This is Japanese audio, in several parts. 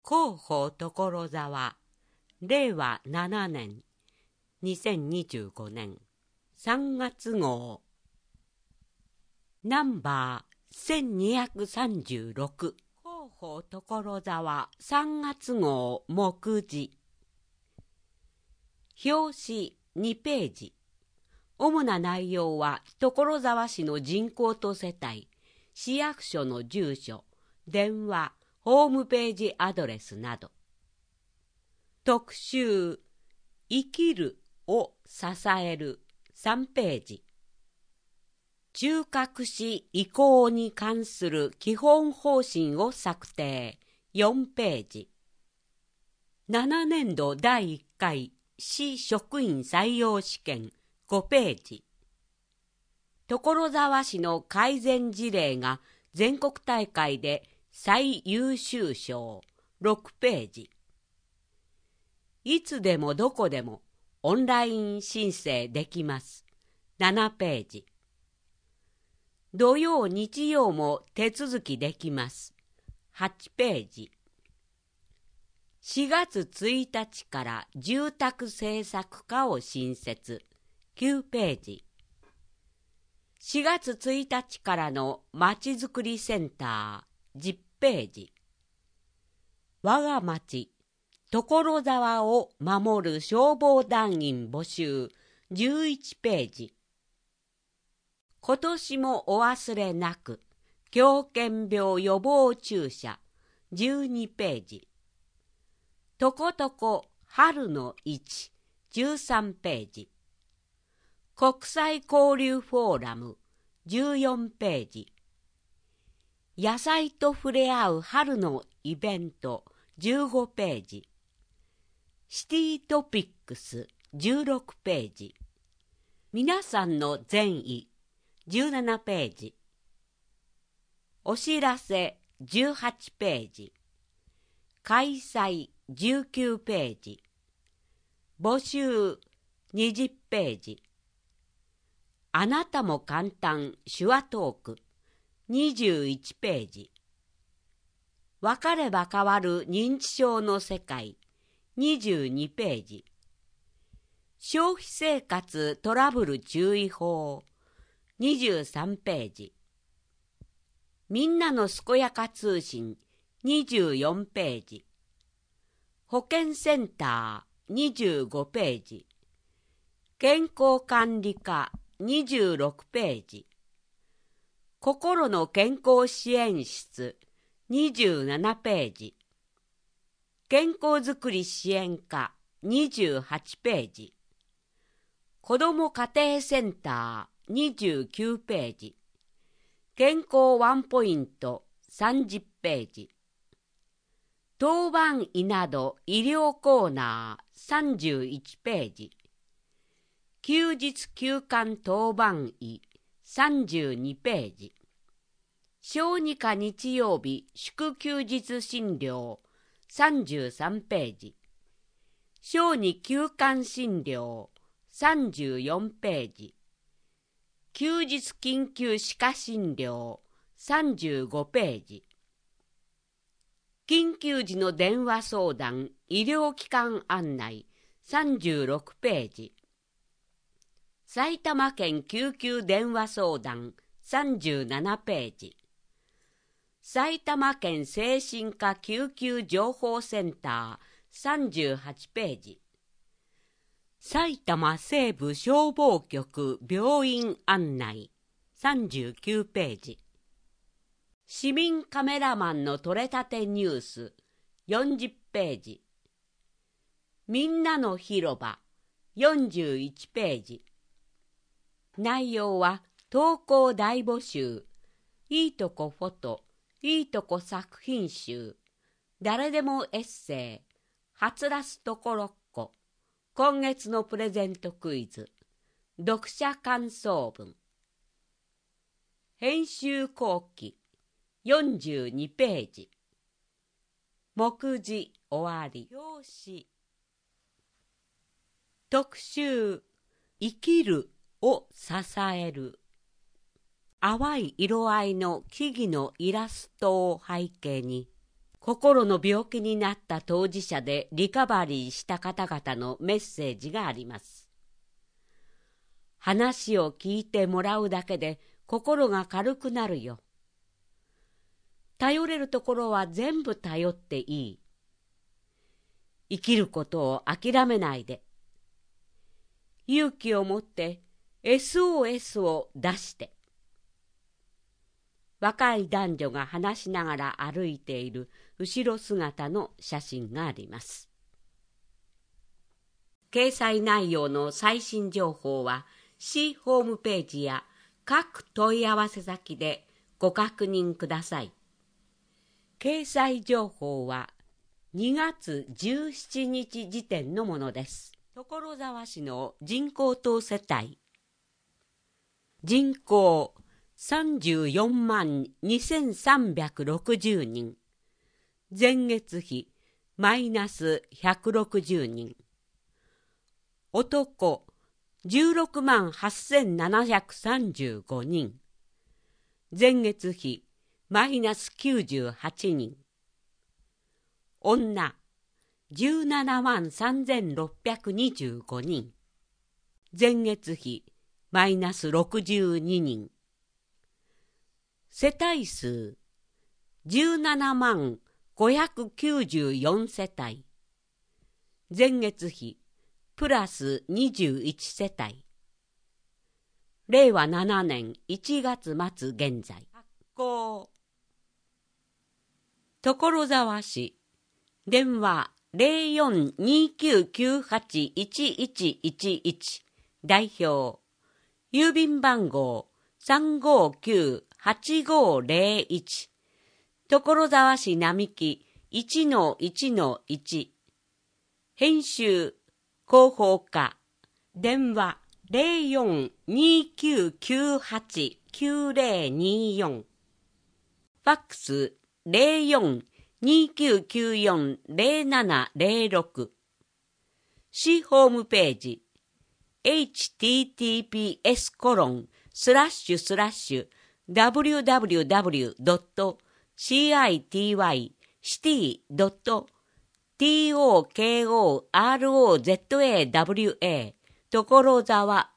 広報所沢令和7年2025年3月号ナンバー1236広報所沢3月号目次表紙2ページ。主な内容は所沢市の人口と世帯、市役所の住所、電話、ホームページアドレスなど。特集生きるを支える3ページ。中核市移行に関する基本方針を策定4ページ。7年度第1回市職員採用試験5ページ。所沢市の改善事例が全国大会で最優秀賞6ページ。いつでもどこでもオンライン申請できます7ページ。土曜日曜も手続きできます8ページ。4月1日から住宅政策課を新設9ページ。4月1日からのまちづくりセンター10ページ。我が町所沢を守る消防団員募集11ページ。今年もお忘れなく狂犬病予防注射12ページ。とことこ春の市13ページ。国際交流フォーラム14ページ。野菜と触れ合う春のイベント15ページ。シティトピックス16ページ。皆さんの善意17ページ。お知らせ18ページ。開催19ページ。募集20ページ。あなたも簡単手話トーク21ページ。分かれば変わる認知症の世界22ページ。消費生活トラブル注意報23ページ。みんなの健やか通信24ページ。保健センター25ページ。健康管理課26ページ。心の健康支援室27ページ。健康づくり支援課28ページ。子ども家庭センター29ページ。健康ワンポイント30ページ。当番医など医療コーナー31ページ。休日休館当番医32ページ。小児科日曜日祝休日診療33ページ。小児休館診療34ページ。休日緊急歯科診療35ページ。緊急時の電話相談医療機関案内36ページ。埼玉県救急電話相談37ページ。埼玉県精神科救急情報センター38ページ。埼玉西部消防局病院案内39ページ。市民カメラマンの撮れたてニュース40ページ。みんなの広場41ページ。内容は投稿大募集、いいとこフォト、いいとこ作品集、誰でもエッセイ、はつらすところっこ、今月のプレゼントクイズ、読者感想文。編集後期42ページ。目次終わり。表紙特集生きるを支える。淡い色合いの木々のイラストを背景に、 心の病気になった当事者でリカバリーした方々のメッセージがあります。話を聞いてもらうだけで心が軽くなるよ。頼れるところは全部頼っていい。生きることを諦めないで。勇気を持って SOS を出して。若い男女が話しながら歩いている後ろ姿の写真があります。掲載内容の最新情報は市ホームページや各問い合わせ先でご確認ください。掲載情報は2月17日時点のものです。所沢市の人口等世帯。人口34万2360人。前月比マイナス160人。男16万8735人。前月比マイナス98人。女17万3625人。前月比マイナス62人。世帯数17万594世帯。前月比プラス21世帯。令和7年1月末現在。発行。所沢市。電話0429981111。代表。郵便番号359-8501。所沢市並木 1-1-1。編集。広報課。電話0429989024。ファックス0429940706。市ホームページ https://www.city-tokyorozawa 所沢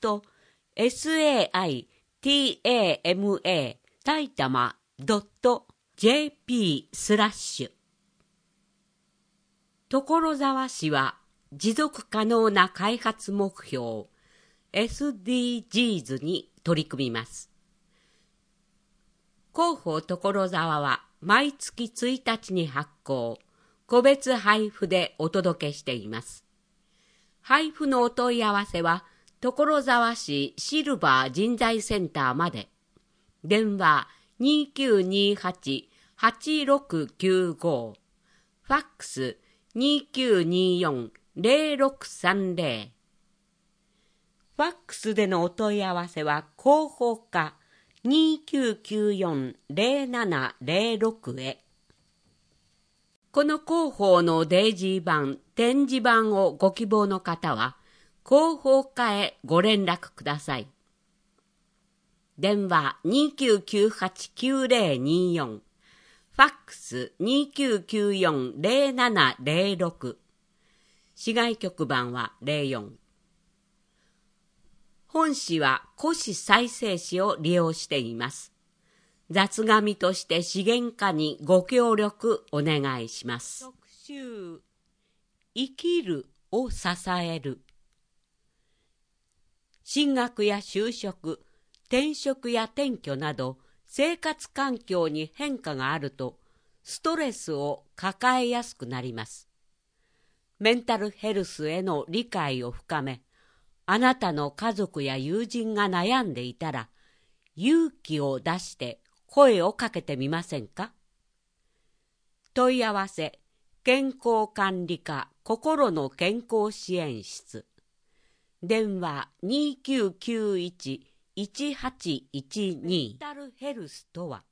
.saitama 埼玉 .jp/ 所沢市は持続可能な開発目標 SDGs に取り組みます。広報所沢は毎月1日に発行、個別配布でお届けしています。配布のお問い合わせは所沢市シルバー人材センターまで。電話2928-8695。ファックス2924-0630。ファックスでのお問い合わせは広報課2994-0706へ。この広報のデイジー版、展示版をご希望の方は広報課へご連絡ください。電話2998-9024。ファックス2994-0706。市外局番は04。本市は古紙再生紙を利用しています。雑紙として資源化にご協力お願いします。特集、生きるを支える。進学や就職、転職や転居など生活環境に変化があるとストレスを抱えやすくなります。メンタルヘルスへの理解を深め、あなたの家族や友人が悩んでいたら勇気を出して声をかけてみませんか？問い合わせ、健康管理課心の健康支援室。電話2991-1812。メンタルヘルスとは、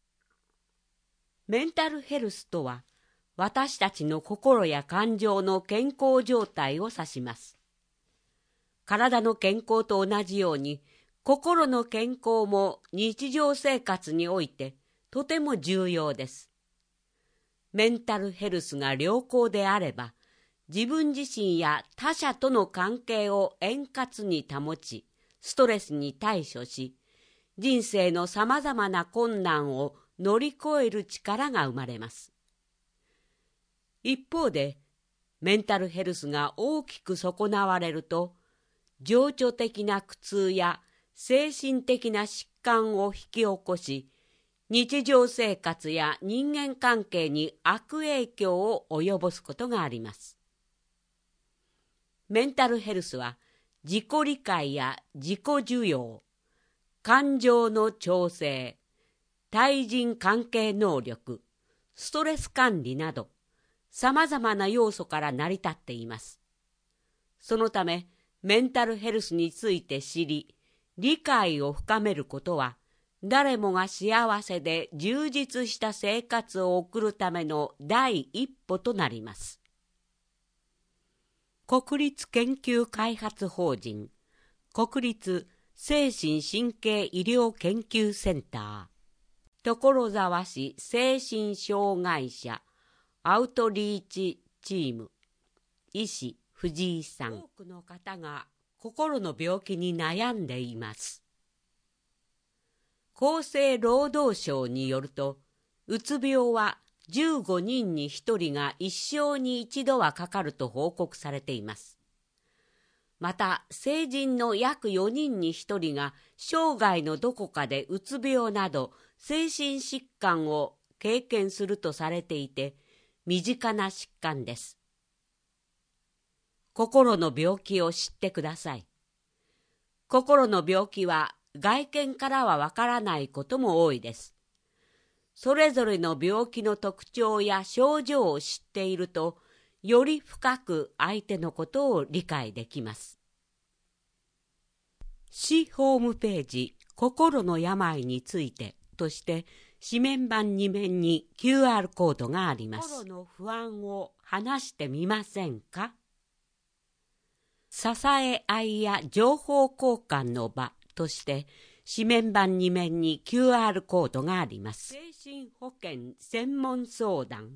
メンタルヘルスとは、私たちの心や感情の健康状態を指します。体の健康と同じように、心の健康も日常生活においてとても重要です。 メンタルヘルスが良好であれば、自分自身や他者との関係を円滑に保ち、ストレスに対処し、人生のさまざまな困難を乗り越える力が生まれます。一方で、メンタルヘルスが大きく損なわれると、情緒的な苦痛や精神的な疾患を引き起こし、日常生活や人間関係に悪影響を及ぼすことがあります。メンタルヘルスは自己理解や自己受容、感情の調整、対人関係能力、ストレス管理など、さまざまな要素から成り立っています。そのため、メンタルヘルスについて知り、理解を深めることは、誰もが幸せで充実した生活を送るための第一歩となります。国立研究開発法人国立精神神経医療研究センター所沢市精神障害者アウトリーチチーム医師藤井さん。多くの方が心の病気に悩んでいます。厚生労働省によると、うつ病は15人に1人が一生に一度はかかると報告されています。また、成人の約4人に1人が生涯のどこかでうつ病など精神疾患を経験するとされていて、身近な疾患です。心の病気を知ってください。心の病気は外見からはわからないことも多いです。それぞれの病気の特徴や症状を知っていると、より深く相手のことを理解できます。市ホームページ心の病についてとして紙面版2面に QR コードがあります。心の不安を話してみませんか？支え合いや情報交換の場として紙面版2面に QR コードがあります。精神保健専門相談。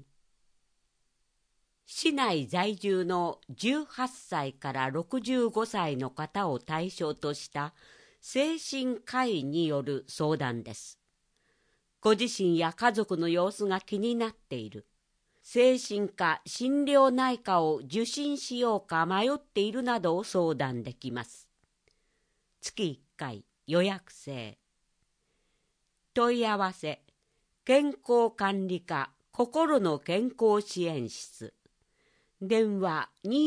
市内在住の18歳から65歳の方を対象とした精神科医による相談です。ご自身や家族の様子が気になっている、精神科・心療内科を受診しようか迷っているなどを相談できます。月1回予約制。問い合わせ健康管理課心の健康支援室。電話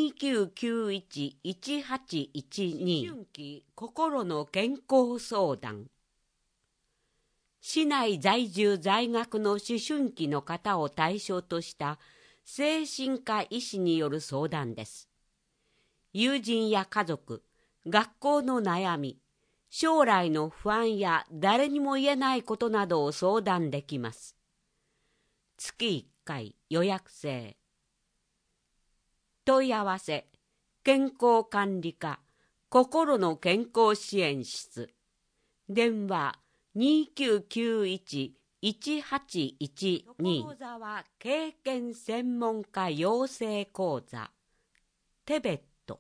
2991-1812 春季心の健康相談。市内在住在学の思春期の方を対象とした精神科医師による相談です。友人や家族、学校の悩み、将来の不安や誰にも言えないことなどを相談できます。月1回予約制。問い合わせ健康管理課心の健康支援室。電話 2991-1812 所沢経験専門家養成講座テベット。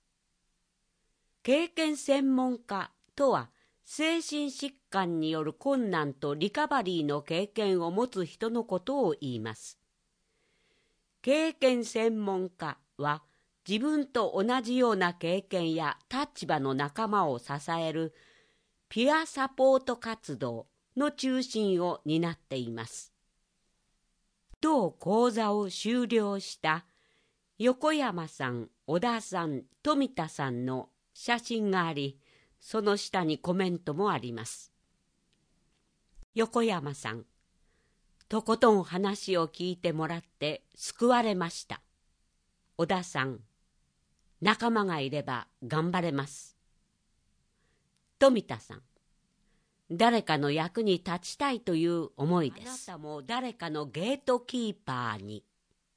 経験専門家とは、精神疾患による困難とリカバリーの経験を持つ人のことを言います。経験専門家は、自分と同じような経験や立場の仲間を支えるピアサポート活動の中心を担っています。同講座を修了した横山さん、小田さん、富田さんの写真があり、その下にコメントもあります。横山さん、とことん話を聞いてもらって救われました。小田さん、仲間がいれば頑張れます。富田さん、誰かの役に立ちたいという思いです。あなたも誰かのゲートキーパーに。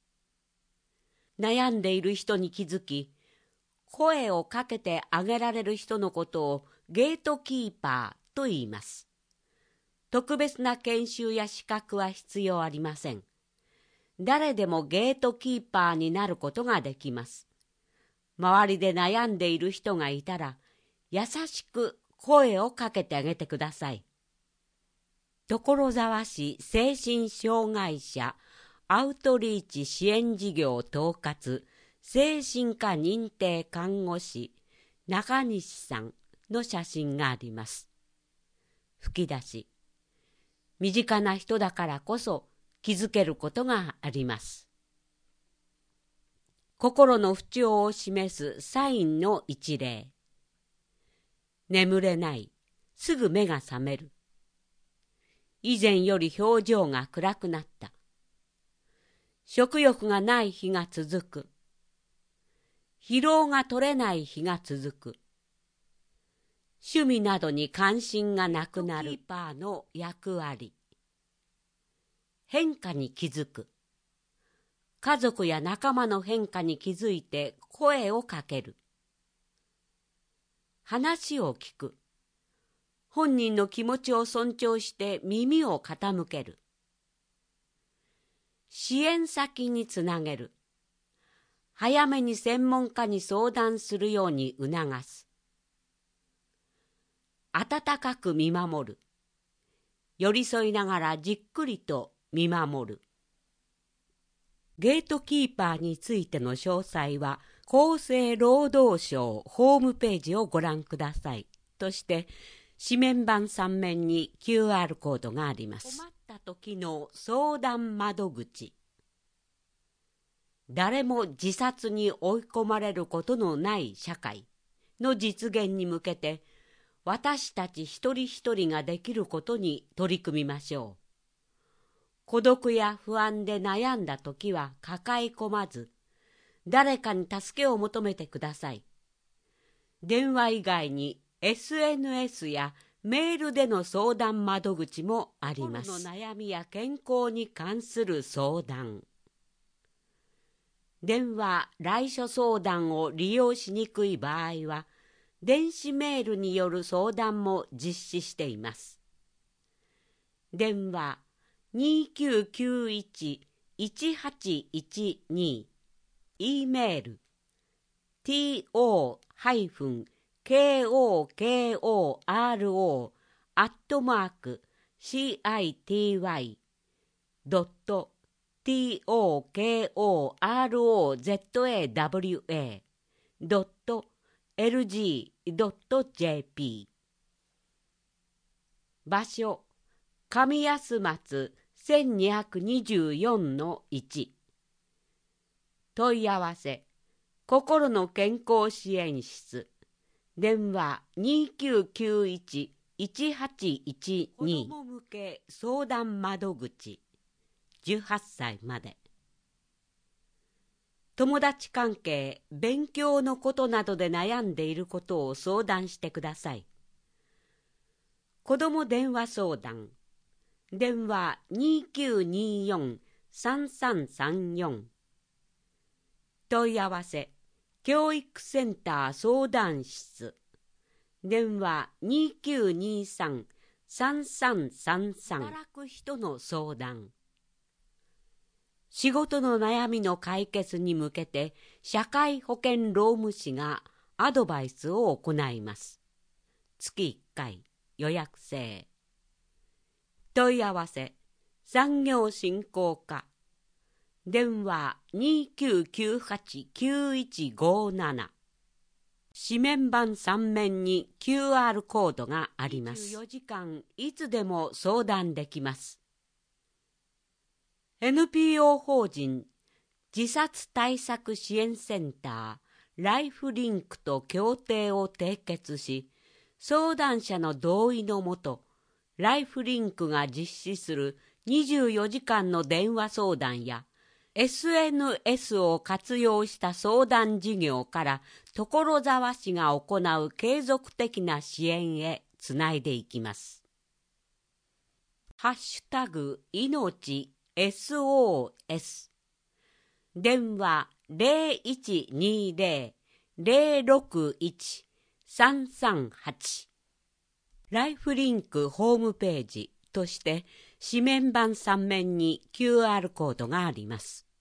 悩んでいる人に気づき、声をかけてあげられる人のことをゲートキーパーと言います。特別な研修や資格は必要ありません。 誰でもゲートキーパーになることができます。周りで悩んでいる人がいたら、優しく声をかけてあげてください。所沢市精神障害者アウトリーチ支援事業統括精神科認定看護師中西さんの写真があります。吹き出し。身近な人だからこそ気づけることがあります。心の不調を示すサインの一例。眠れない。すぐ目が覚める。以前より表情が暗くなった。食欲がない日が続く。疲労が取れない日が続く。趣味などに関心がなくなる。キーパーの役割。変化に気づく。家族や仲間の変化に気づいて声をかける。話を聞く。本人の気持ちを尊重して耳を傾ける。支援先につなげる。早めに専門家に相談するように促す。温かく見守る。寄り添いながらじっくりと見守る。ゲートキーパーについての詳細は厚生労働省ホームページをご覧ください。として紙面板3面に QR コードがあります。困った時の相談窓口。誰も自殺に追い込まれることのない社会の実現に向けて、私たち一人一人ができることに取り組みましょう。孤独や不安で悩んだ時は抱え込まず、誰かに助けを求めてください。電話以外に SNS やメールでの相談窓口もあります。心の悩みや健康に関する相談。電話、来所相談を利用しにくい場合は、電子メールによる相談も実施しています。電話 2991-1812 E メール tokyo.city.tokawa.lg.jp 場所上安松 1224-1 問い合わせ心の健康支援室電話 2991-1812 子ども向け相談窓口18歳まで友達関係、勉強のことなどで悩んでいることを相談してください。子ども電話相談電話 2924-3334 問い合わせ教育センター相談室電話 2923-3333 働く人の相談仕事の悩みの解決に向けて社会保険労務士がアドバイスを行います。月1回予約制問い合わせ産業振興課電話 2998-9157 紙面板3面に QR コードがあります。24時間いつでも相談できます。NPO 法人自殺対策支援センターライフリンクと協定を締結し、相談者の同意のもと、ライフリンクが実施する24時間の電話相談や SNS を活用した相談事業から所沢市が行う継続的な支援へつないでいきます。ハッシュタグいのちSOS 電話 0120-061-338 ライフリンクホームページとして紙面板3面に QR コードがあります。